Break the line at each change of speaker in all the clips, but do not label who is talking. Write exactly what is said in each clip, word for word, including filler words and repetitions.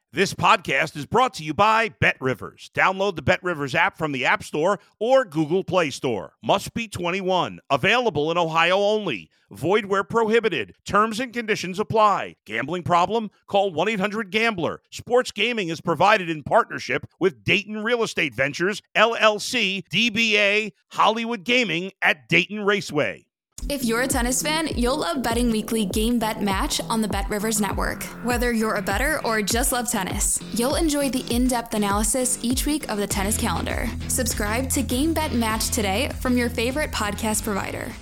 This podcast is brought to you by BetRivers. Download the BetRivers app from the App Store or Google Play Store. Must be twenty-one. Available in Ohio only. Void where prohibited. Terms and conditions apply. Gambling problem? Call one eight hundred gambler. Sports gaming is provided in partnership with Dayton Real Estate Ventures, L L C, D B A, Hollywood Gaming at Dayton Raceway.
If you're a tennis fan, you'll love Betting Weekly Game Bet Match on the BetRivers Network. Whether you're a bettor or just love tennis, you'll enjoy the in-depth analysis each week of the tennis calendar. Subscribe to Game Bet Match today from your favorite podcast provider.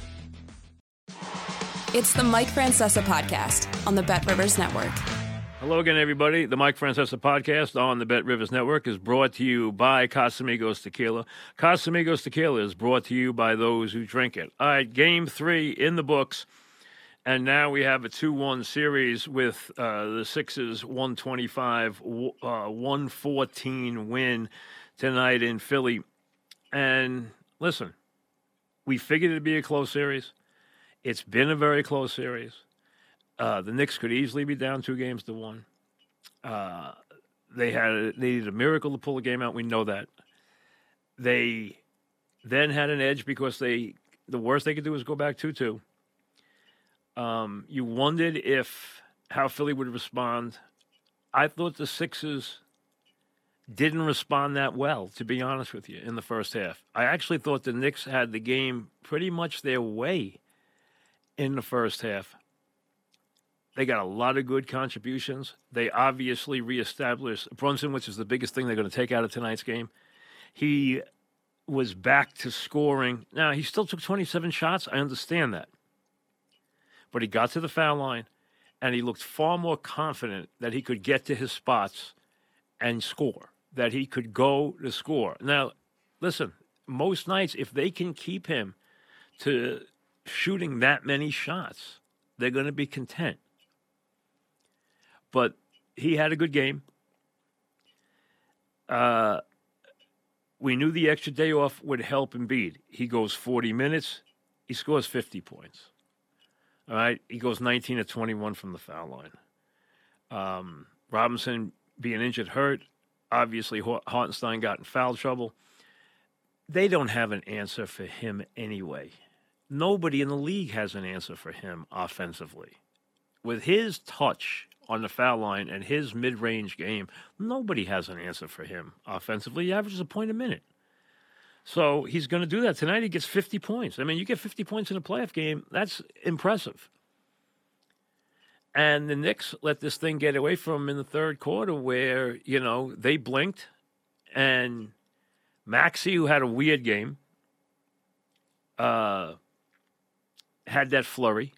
It's the Mike Francesa Podcast on the BetRivers Network.
Hello again, everybody. The Mike Francesa Podcast on the BetRivers Network is brought to you by Casamigos Tequila. Casamigos Tequila is brought to you by those who drink it. All right, game three in the books, and now we have a two one series with uh, the Sixers' one twenty-five one fourteen win tonight in Philly. And listen, we figured it'd be a close series. It's been a very close series. Uh, the Knicks could easily be down two games to one. Uh, they had they needed a miracle to pull the game out. We know that. They then had an edge because they the worst they could do was go back two two. Um, you wondered if how Philly would respond. I thought the Sixers didn't respond that well, to be honest with you, in the first half. I actually thought the Knicks had the game pretty much their way in the first half. They got a lot of good contributions. They obviously reestablished Brunson, which is the biggest thing they're going to take out of tonight's game. He was back to scoring. Now, he still took twenty-seven shots. I understand that. But he got to the foul line, and he looked far more confident that he could get to his spots and score, that he could go to score. Now, listen, most nights, if they can keep him to shooting that many shots, they're going to be content. But he had a good game. Uh, we knew the extra day off would help Embiid. He goes forty minutes. He scores fifty points. All right? He goes nineteen of twenty-one from the foul line. Um, Robinson being injured hurt. Obviously, Hartenstein got in foul trouble. They don't have an answer for him anyway. Nobody in the league has an answer for him offensively. With his touch on the foul line and his mid-range game, nobody has an answer for him offensively. He averages a point a minute. So he's going to do that. Tonight he gets fifty points. I mean, you get fifty points in a playoff game, that's impressive. And the Knicks let this thing get away from them in the third quarter where, you know, they blinked. And Maxey, who had a weird game, uh, had that flurry.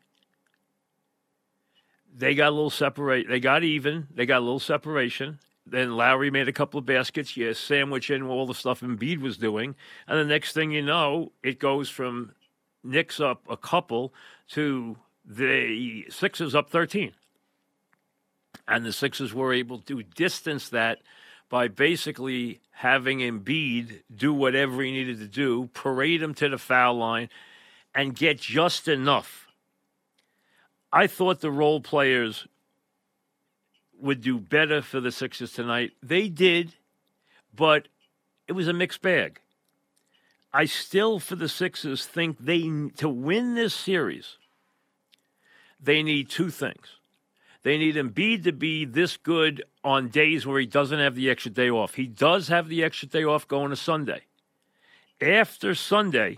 They got a little separate. They got even. They got a little separation. Then Lowry made a couple of baskets. You sandwich in all the stuff Embiid was doing. And the next thing you know, it goes from Knicks up a couple to the Sixers up thirteen. And the Sixers were able to distance that by basically having Embiid do whatever he needed to do, parade him to the foul line, and get just enough. I thought the role players would do better for the Sixers tonight. They did, but it was a mixed bag. I still, for the Sixers, think they to win this series, they need two things. They need Embiid to be this good on days where he doesn't have the extra day off. He does have the extra day off going to Sunday. After Sunday,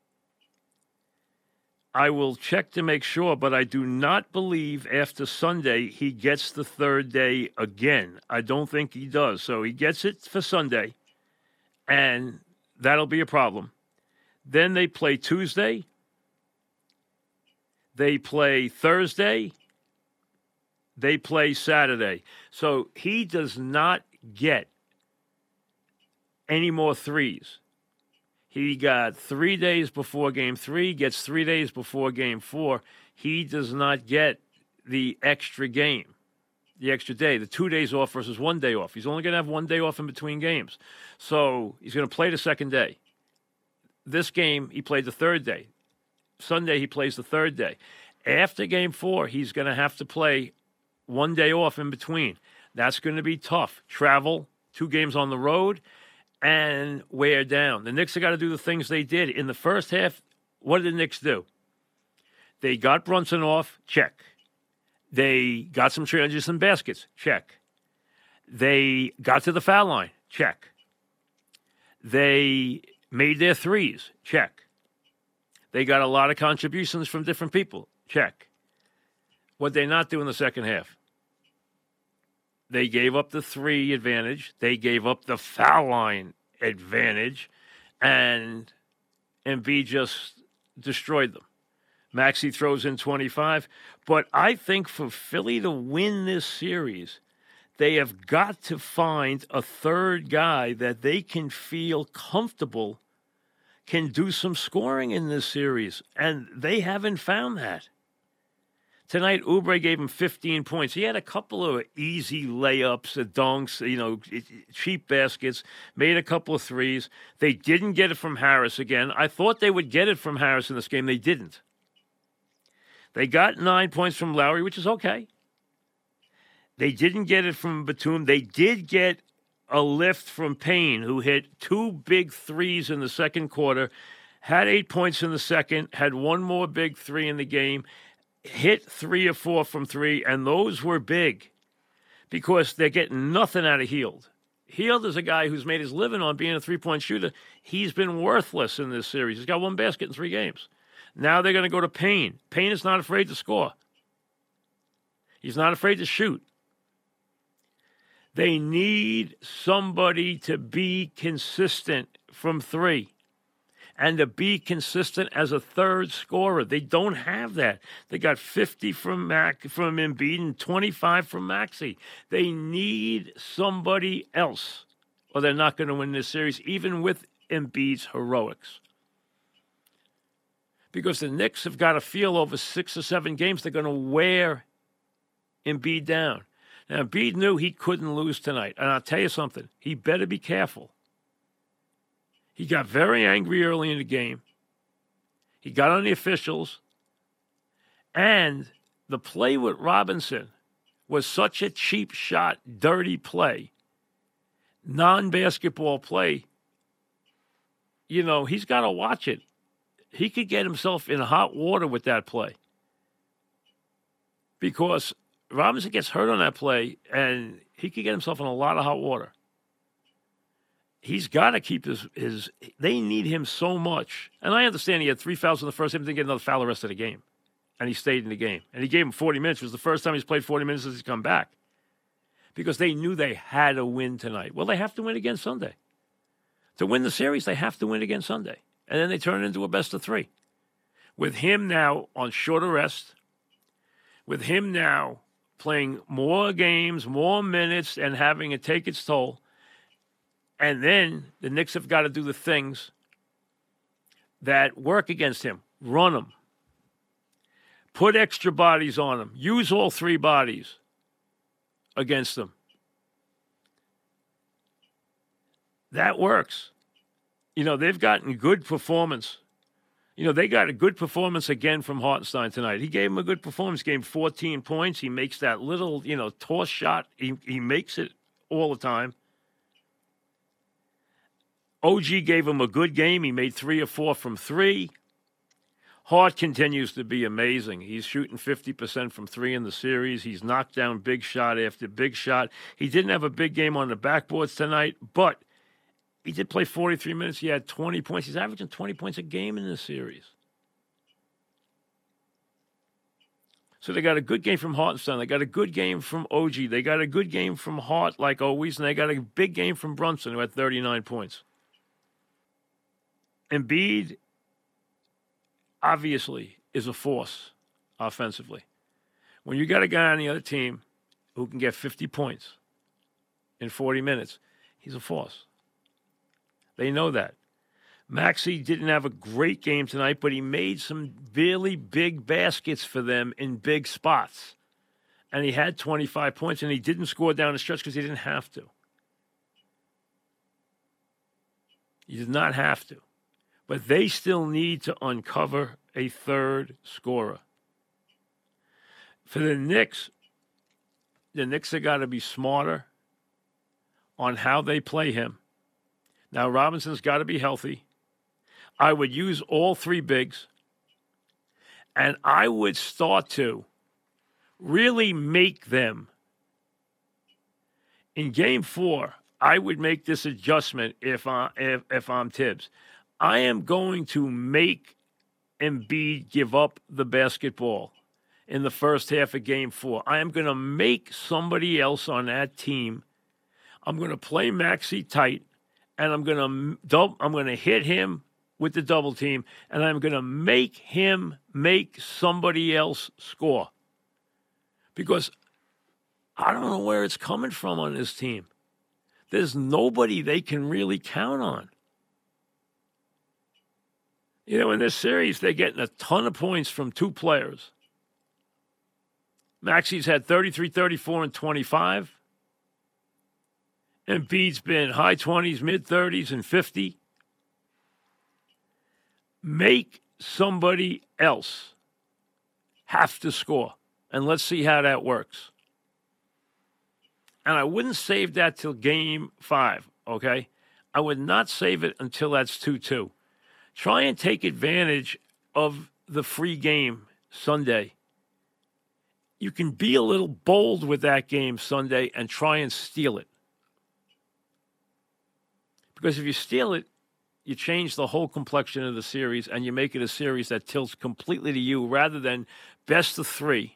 I will check to make sure, but I do not believe after Sunday he gets the third day again. I don't think he does. So he gets it for Sunday, and that'll be a problem. Then they play Tuesday. They play Thursday. They play Saturday. So he does not get any more threes. He got three days before game three, gets three days before game four. He does not get the extra game, the extra day, the two days off versus one day off. He's only going to have one day off in between games. So he's going to play the second day. This game, he played the third day. Sunday, he plays the third day. After game four, he's going to have to play one day off in between. That's going to be tough. Travel, two games on the road, and wear down. The Knicks have got to do the things they did. In the first half, what did the Knicks do? They got Brunson off, check. They got some transitions and baskets, check. They got to the foul line, check. They made their threes, check. They got a lot of contributions from different people, check. What they not do in the second half? They gave up the three advantage. They gave up the foul line advantage, and Embiid just destroyed them. Maxey throws in twenty-five. But I think for Philly to win this series, they have got to find a third guy that they can feel comfortable can do some scoring in this series. And they haven't found that. Tonight, Oubre gave him fifteen points. He had a couple of easy layups, dunks, you know, cheap baskets, made a couple of threes. They didn't get it from Harris again. I thought they would get it from Harris in this game. They didn't. They got nine points from Lowry, which is okay. They didn't get it from Batum. They did get a lift from Payne, who hit two big threes in the second quarter, had eight points in the second, had one more big three in the game, hit three or four from three, and those were big because they're getting nothing out of Hield. Hield is a guy who's made his living on being a three-point shooter. He's been worthless in this series. He's got one basket in three games. Now they're going to go to Payne. Payne is not afraid to score. He's not afraid to shoot. They need somebody to be consistent from three and to be consistent as a third scorer. They don't have that. They got fifty from Mac from Embiid and twenty-five from Maxey. They need somebody else, or they're not going to win this series, even with Embiid's heroics. Because the Knicks have got to feel over six or seven games they're going to wear Embiid down. Now, Embiid knew he couldn't lose tonight. And I'll tell you something. He better be careful. He got very angry early in the game. He got on the officials. And the play with Robinson was such a cheap shot, dirty play, non-basketball play. You know, he's got to watch it. He could get himself in hot water with that play. Because Robinson gets hurt on that play, and he could get himself in a lot of hot water. He's got to keep his, his – they need him so much. And I understand he had three fouls in the first game, didn't get another foul the rest of the game. And he stayed in the game. And he gave him forty minutes. It was the first time he's played forty minutes since he's come back. Because they knew they had to win tonight. Well, they have to win again Sunday. To win the series, they have to win again Sunday. And then they turn it into a best of three. With him now on shorter rest, with him now playing more games, more minutes, and having it take its toll, and then the Knicks have got to do the things that work against him. Run him. Put extra bodies on him. Use all three bodies against them. That works. You know, they've gotten good performance. You know, they got a good performance again from Hartenstein tonight. He gave him a good performance, gave him fourteen points. He makes that little, you know, toss shot. He, he makes it all the time. O G gave him a good game. He made three or four from three. Hart continues to be amazing. He's shooting fifty percent from three in the series. He's knocked down big shot after big shot. He didn't have a big game on the backboards tonight, but he did play forty-three minutes. He had twenty points. He's averaging twenty points a game in this series. So they got a good game from Hartenstein. They got a good game from O G. They got a good game from Hart, like always. And they got a big game from Brunson, who had thirty-nine points. Embiid, obviously, is a force offensively. When you got a guy on the other team who can get fifty points in forty minutes, he's a force. They know that. Maxey didn't have a great game tonight, but he made some really big baskets for them in big spots. And he had twenty-five points, and he didn't score down the stretch because he didn't have to. He did not have to. But they still need to uncover a third scorer. For the Knicks, the Knicks have got to be smarter on how they play him. Now, Robinson's got to be healthy. I would use all three bigs, and I would start to really make them. In game four, I would make this adjustment if, I, if, if I'm Tibbs. I am going to make Embiid give up the basketball in the first half of game four. I am going to make somebody else on that team. I'm going to play Maxey tight, and I'm going to I'm going to hit him with the double team, and I'm going to make him make somebody else score. Because I don't know where it's coming from on this team. There's nobody they can really count on. You know, in this series, they're getting a ton of points from two players. Maxey's had thirty-three, thirty-four, and twenty-five. Embiid's been high twenties, mid-thirties, and fifty. Make somebody else have to score, and let's see how that works. And I wouldn't save that till game five, okay? I would not save it until that's two two. Try and take advantage of the free game Sunday. You can be a little bold with that game Sunday and try and steal it. Because if you steal it, you change the whole complexion of the series and you make it a series that tilts completely to you rather than best of three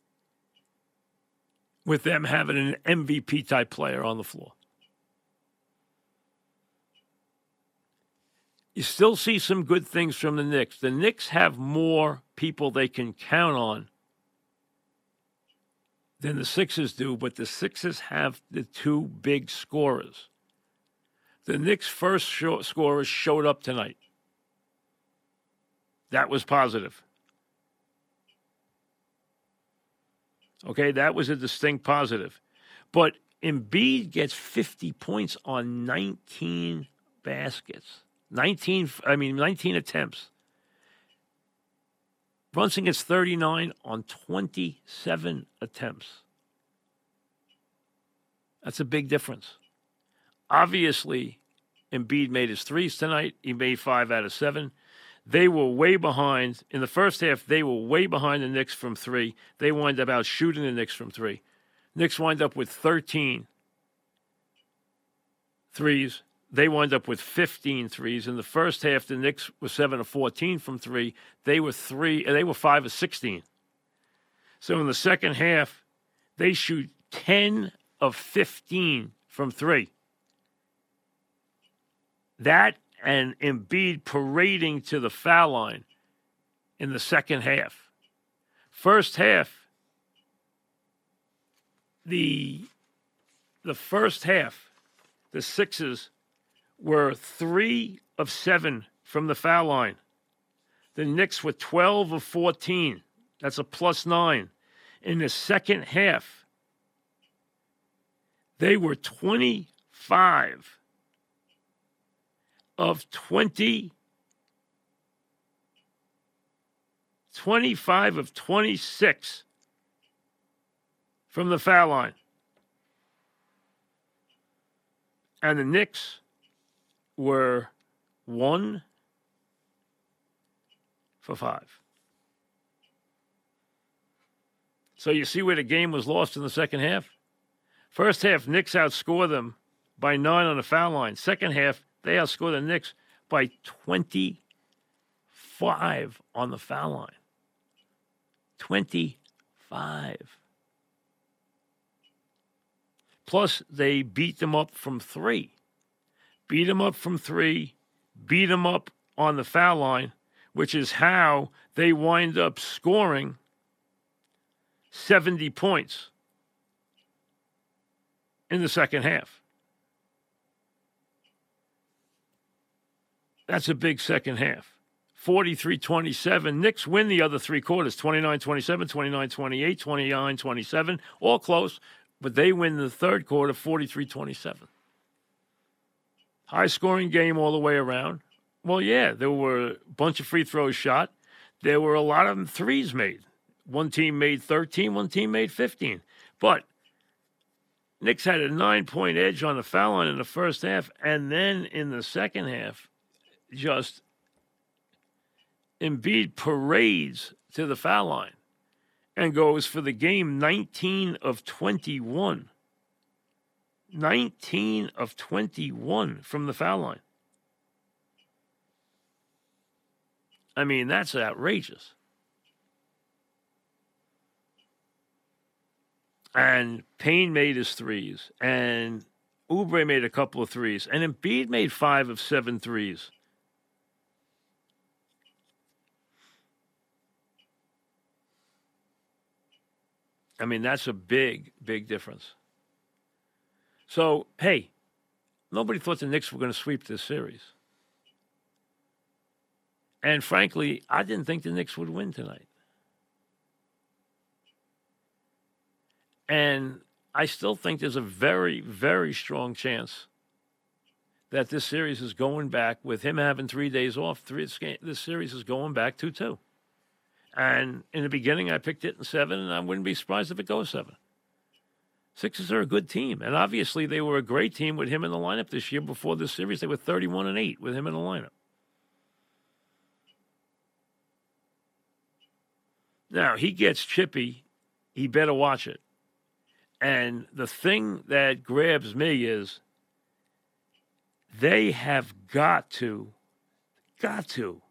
with them having an M V P-type player on the floor. You still see some good things from the Knicks. The Knicks have more people they can count on than the Sixers do, but the Sixers have the two big scorers. The Knicks' first show, scorers showed up tonight. That was positive. Okay, that was a distinct positive. But Embiid gets fifty points on nineteen baskets. nineteen, I mean, nineteen attempts. Brunson gets thirty-nine on twenty-seven attempts. That's a big difference. Obviously, Embiid made his threes tonight. He made five out of seven. They were way behind. In the first half, they were way behind the Knicks from three. They wind up out shooting the Knicks from three. Knicks wind up with thirteen threes. They wind up with fifteen threes. In the first half, the Knicks were seven of fourteen from three. They were three. They were five of sixteen. So in the second half, they shoot ten of fifteen from three. That and Embiid parading to the foul line in the second half. First half, the the first half, the Sixers were three of seven from the foul line. The Knicks were twelve of fourteen. That's a plus nine. In the second half, they were twenty-five of twenty, twenty-five of twenty-six from the foul line. And the Knicks were one for five. So you see where the game was lost in the second half? First half, Knicks outscored them by nine on the foul line. Second half, they outscored the Knicks by twenty-five on the foul line. twenty-five. Plus, they beat them up from three. Beat them up from three, beat them up on the foul line, which is how they wind up scoring seventy points in the second half. That's a big second half. forty-three twenty-seven. Knicks win the other three quarters, twenty-nine twenty-seven, twenty-nine twenty-eight, twenty-nine twenty-seven, all close, but they win the third quarter, forty-three twenty-seven. High-scoring game all the way around. Well, yeah, there were a bunch of free throws shot. There were a lot of them threes made. One team made thirteen, one team made fifteen. But Knicks had a nine-point edge on the foul line in the first half, and then in the second half, just Embiid parades to the foul line and goes for the game nineteen of twenty-one. nineteen of twenty-one from the foul line. I mean, that's outrageous. And Payne made his threes, and Oubre made a couple of threes, and Embiid made five of seven threes. I mean, that's a big, big difference. So, hey, nobody thought the Knicks were going to sweep this series. And frankly, I didn't think the Knicks would win tonight. And I still think there's a very, very strong chance that this series is going back, with him having three days off, three, this series is going back two two. And in the beginning, I picked it in seven, and I wouldn't be surprised if it goes seven. Sixers are a good team, and obviously they were a great team with him in the lineup this year. Before this series, they were thirty-one and eight with him in the lineup. Now, he gets chippy. He better watch it. And the thing that grabs me is they have got to, got to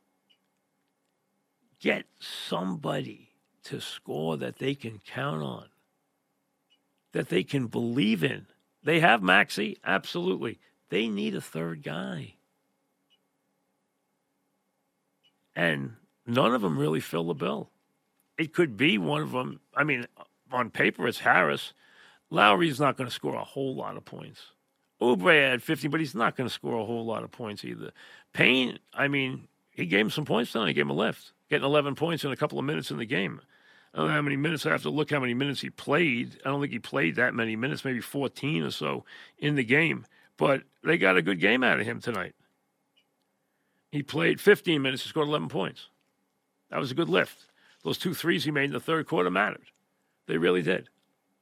get somebody to score that they can count on, that they can believe in. They have Maxey, absolutely. They need a third guy. And none of them really fill the bill. It could be one of them. I mean, on paper, it's Harris. Lowry's not going to score a whole lot of points. Oubre had fifty, but he's not going to score a whole lot of points either. Payne, I mean, he gave him some points tonight. He gave him a lift, getting eleven points in a couple of minutes in the game. I don't know how many minutes. I have to look how many minutes he played. I don't think he played that many minutes, maybe fourteen or so in the game. But they got a good game out of him tonight. He played fifteen minutes. He scored eleven points. That was a good lift. Those two threes he made in the third quarter mattered. They really did.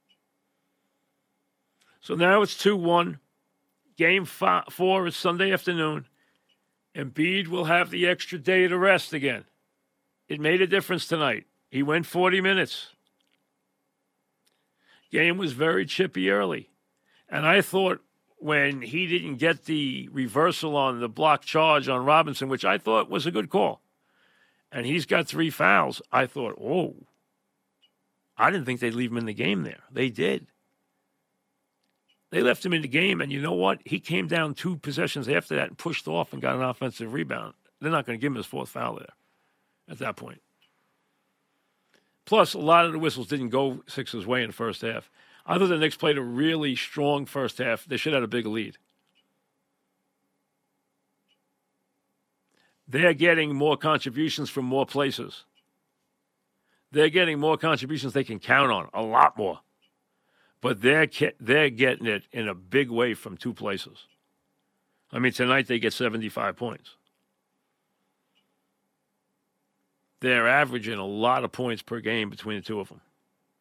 So now it's two one. Game five, four is Sunday afternoon. Embiid will have the extra day to rest again. It made a difference tonight. He went forty minutes. Game was very chippy early. And I thought when he didn't get the reversal on the block charge on Robinson, which I thought was a good call, and he's got three fouls, I thought, oh, I didn't think they'd leave him in the game there. They did. They left him in the game, and you know what? He came down two possessions after that and pushed off and got an offensive rebound. They're not going to give him his fourth foul there at that point. Plus, a lot of the whistles didn't go Sixers' way in the first half. I thought the Knicks played a really strong first half. They should have had a big lead. They're getting more contributions from more places. They're getting more contributions they can count on, a lot more. But they're they're getting it in a big way from two places. I mean, tonight they get seventy-five points. They're averaging a lot of points per game between the two of them.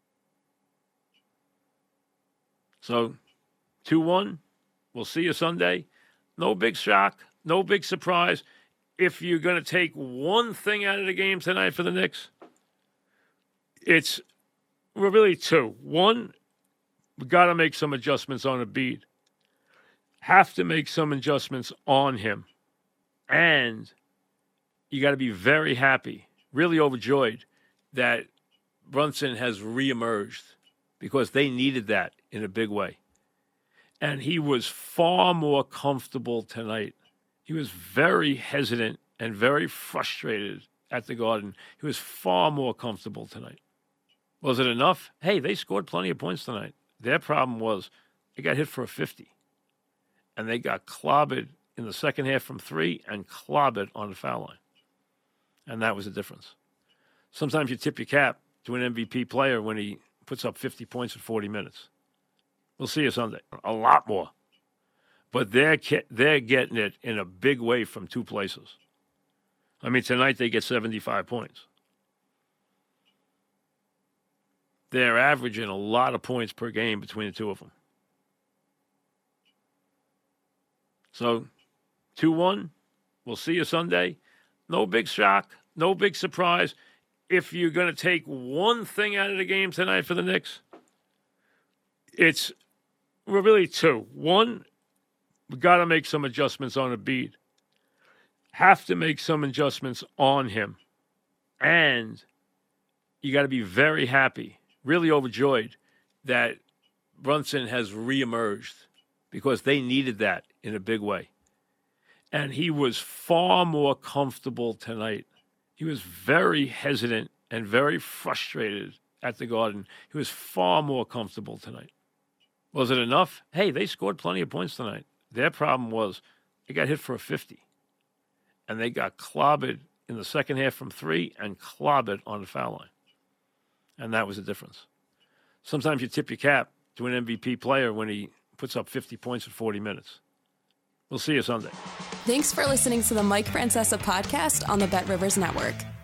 So, two one, we'll see you Sunday. No big shock, no big surprise. If you're going to take one thing out of the game tonight for the Knicks, it's well, really two. One, we got to make some adjustments on Embiid. Have to make some adjustments on him. And you got to be very happy, really overjoyed that Brunson has reemerged, because they needed that in a big way. And he was far more comfortable tonight. He was very hesitant and very frustrated at the Garden. He was far more comfortable tonight. Was it enough? Hey, they scored plenty of points tonight. Their problem was they got hit for a fifty. And they got clobbered in the second half from three and clobbered on the foul line. And that was the difference. Sometimes you tip your cap to an M V P player when he puts up fifty points in forty minutes. We'll see you Sunday. A lot more. But they're, they're getting it in a big way from two places. I mean, tonight they get seventy-five points. They're averaging a lot of points per game between the two of them. So two one, we'll see you Sunday. No big shock, no big surprise. If you're going to take one thing out of the game tonight for the Knicks, it's well, really two. One, we got to make some adjustments on Embiid. Have to make some adjustments on him. And you got to be very happy, really overjoyed that Brunson has reemerged because they needed that in a big way. And he was far more comfortable tonight. He was very hesitant and very frustrated at the Garden. He was far more comfortable tonight. Was it enough? Hey, they scored plenty of points tonight. Their problem was they got hit for a fifty. And they got clobbered in the second half from three and clobbered on the foul line. And that was the difference. Sometimes you tip your cap to an M V P player when he puts up fifty points in forty minutes. We'll see you Sunday.
Thanks for listening to the Mike Francesa podcast on the Bet Rivers Network.